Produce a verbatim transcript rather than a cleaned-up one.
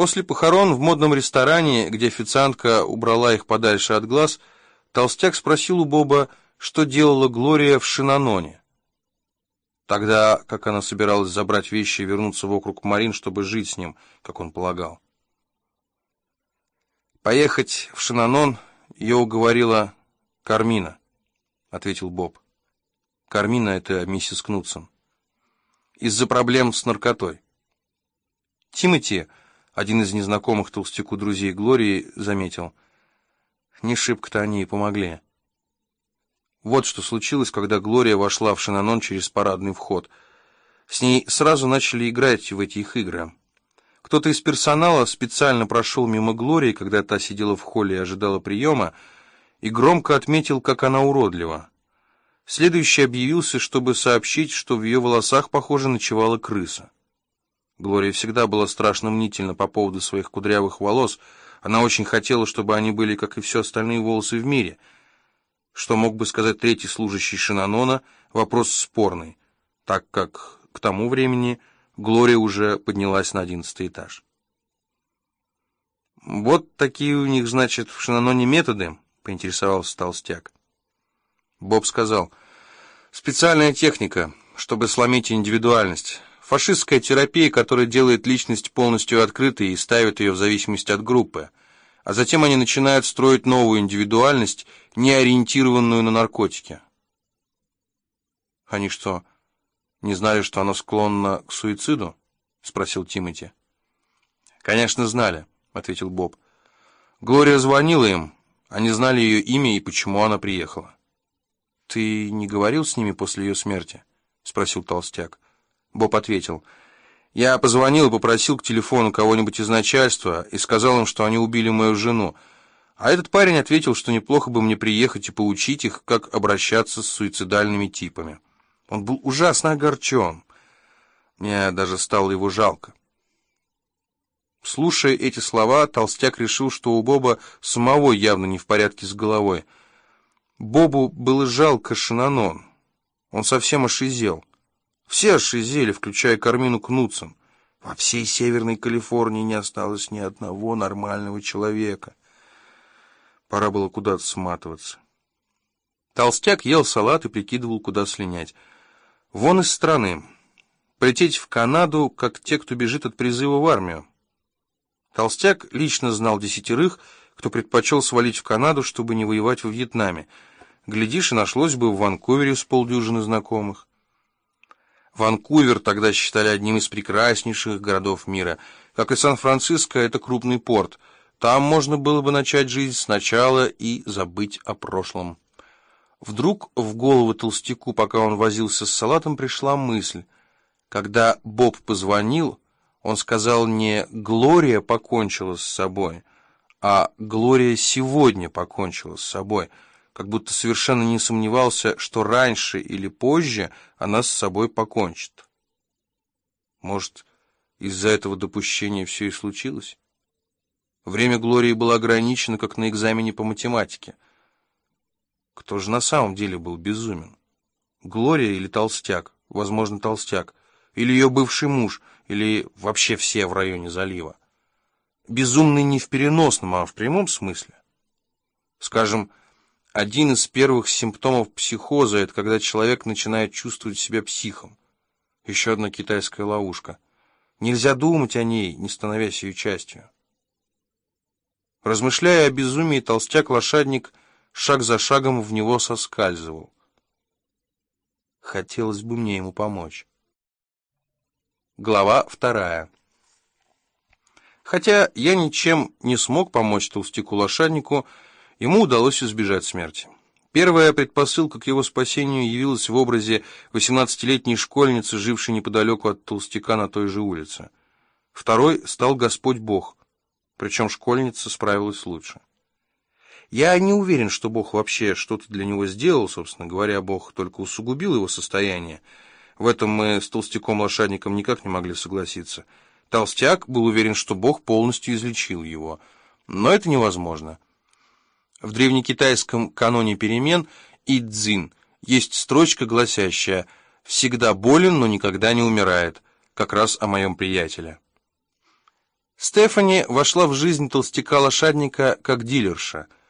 После похорон в модном ресторане, где официантка убрала их подальше от глаз, толстяк спросил у Боба, что делала Глория в Шинаноне. Тогда, как она собиралась забрать вещи и вернуться в округ Марин, чтобы жить с ним, как он полагал. «Поехать в Шинанон ее уговорила Кармина», — ответил Боб. Кармина — это миссис Кнутсон. Из-за проблем с наркотой. Тимоти, один из незнакомых толстяку друзей Глории, заметил: не шибко-то они и помогли. Вот что случилось, когда Глория вошла в Шинанон через парадный вход. С ней сразу начали играть в эти их игры. Кто-то из персонала специально прошел мимо Глории, когда та сидела в холле и ожидала приема, и громко отметил, как она уродлива. Следующий объявился, чтобы сообщить, что в ее волосах, похоже, ночевала крыса. Глория всегда была страшно мнительна по поводу своих кудрявых волос. Она очень хотела, чтобы они были, как и все остальные волосы в мире. Что мог бы сказать третий служащий Шинанона, вопрос спорный, так как к тому времени Глория уже поднялась на одиннадцатый этаж. «Вот такие у них, значит, в Шинаноне методы?» — поинтересовался толстяк. Боб сказал: «Специальная техника, чтобы сломить индивидуальность. Фашистская терапия, которая делает личность полностью открытой и ставит ее в зависимость от группы. А затем они начинают строить новую индивидуальность, не ориентированную на наркотики». «Они что, не знали, что она склонна к суициду?» — спросил Тимоти. «Конечно, знали», — ответил Боб. «Глория звонила им, они знали ее имя и почему она приехала». «Ты не говорил с ними после ее смерти?» — спросил толстяк. Боб ответил: «Я позвонил и попросил к телефону кого-нибудь из начальства и сказал им, что они убили мою жену. А этот парень ответил, что неплохо бы мне приехать и поучить их, как обращаться с суицидальными типами. Он был ужасно огорчен. Мне даже стало его жалко». Слушая эти слова, толстяк решил, что у Боба самого явно не в порядке с головой. Бобу было жалко Шинанон. Он совсем ошизел. Все ошизели, включая Кармину Кнутсон. Во всей Северной Калифорнии не осталось ни одного нормального человека. Пора было куда-то сматываться. Толстяк ел салат и прикидывал, куда слинять. Вон из страны. Полететь в Канаду, как те, кто бежит от призыва в армию. Толстяк лично знал десятерых, кто предпочел свалить в Канаду, чтобы не воевать во Вьетнаме. Глядишь, и нашлось бы в Ванкувере с полдюжины знакомых. Ванкувер тогда считали одним из прекраснейших городов мира. Как и Сан-Франциско, это крупный порт. Там можно было бы начать жизнь сначала и забыть о прошлом. Вдруг в голову толстяку, пока он возился с салатом, пришла мысль. Когда Боб позвонил, он сказал не «Глория покончила с собой», а «Глория сегодня покончила с собой», как будто совершенно не сомневался, что раньше или позже она с собой покончит. Может, из-за этого допущения все и случилось? Время Глории было ограничено, как на экзамене по математике. Кто же на самом деле был безумен? Глория или толстяк? Возможно, толстяк. Или ее бывший муж, или вообще все в районе залива. Безумный не в переносном, а в прямом смысле. Скажем, один из первых симптомов психоза — это когда человек начинает чувствовать себя психом. Еще одна китайская ловушка. Нельзя думать о ней, не становясь ее частью. Размышляя о безумии, толстяк-лошадник шаг за шагом в него соскальзывал. Хотелось бы мне ему помочь. Глава вторая. Хотя я ничем не смог помочь толстяку-лошаднику, ему удалось избежать смерти. Первая предпосылка к его спасению явилась в образе восемнадцатилетней школьницы, жившей неподалеку от толстяка на той же улице. Второй стал Господь Бог, причем школьница справилась лучше. Я не уверен, что Бог вообще что-то для него сделал, собственно говоря, Бог только усугубил его состояние. В этом мы с толстяком-лошадником никак не могли согласиться. Толстяк был уверен, что Бог полностью излечил его, но это невозможно. В древнекитайском каноне перемен «И-дзин» есть строчка, гласящая «всегда болен, но никогда не умирает», как раз о моем приятеле. Стефани вошла в жизнь толстяка-лошадника как дилерша.